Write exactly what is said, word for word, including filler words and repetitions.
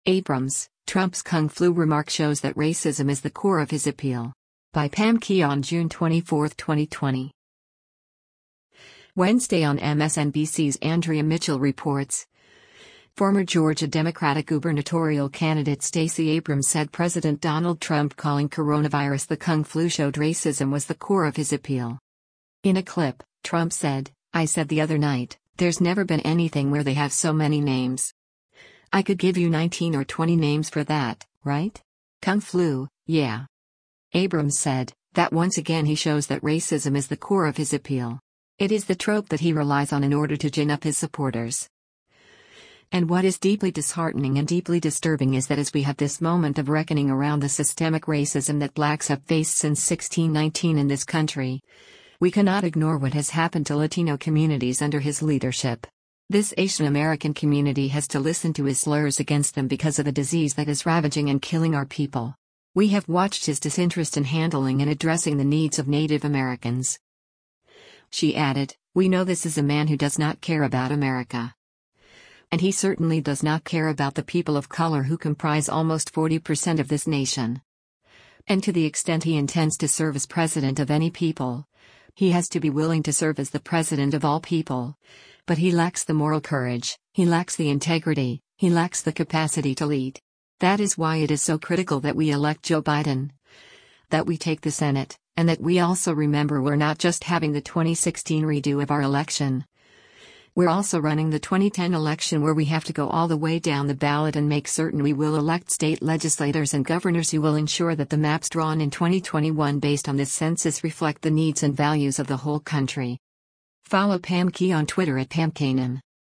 Abrams, Trump's Kung Flu remark shows that racism is the core of his appeal. By Pam Key on June twenty-fourth, twenty twenty. Wednesday on M S N B C's Andrea Mitchell reports. Former Georgia Democratic gubernatorial candidate Stacey Abrams said President Donald Trump calling coronavirus the Kung Flu showed racism was the core of his appeal. In a clip, Trump said, "I said the other night, there's never been anything where they have so many names. I could give you nineteen or twenty names for that, right? Kung Flu, yeah." Abrams said that once again he shows that racism is the core of his appeal. It is the trope that he relies on in order to gin up his supporters. And what is deeply disheartening and deeply disturbing is that as we have this moment of reckoning around the systemic racism that blacks have faced since sixteen nineteen in this country, we cannot ignore what has happened to Latino communities under his leadership. This Asian American community has to listen to his slurs against them because of the disease that is ravaging and killing our people. We have watched his disinterest in handling and addressing the needs of Native Americans. She added, "We know this is a man who does not care about America. And he certainly does not care about the people of color who comprise almost forty percent of this nation. And to the extent he intends to serve as president of any people, he has to be willing to serve as the president of all people. But he lacks the moral courage, he lacks the integrity, he lacks the capacity to lead. That is why it is so critical that we elect Joe Biden, that we take the Senate, and that we also remember we're not just having the twenty sixteen redo of our election. We're also running the twenty ten election where we have to go all the way down the ballot and make certain we will elect state legislators and governors who will ensure that the maps drawn in twenty twenty-one based on this census reflect the needs and values of the whole country." Follow Pam Key on Twitter at Pam Kanan.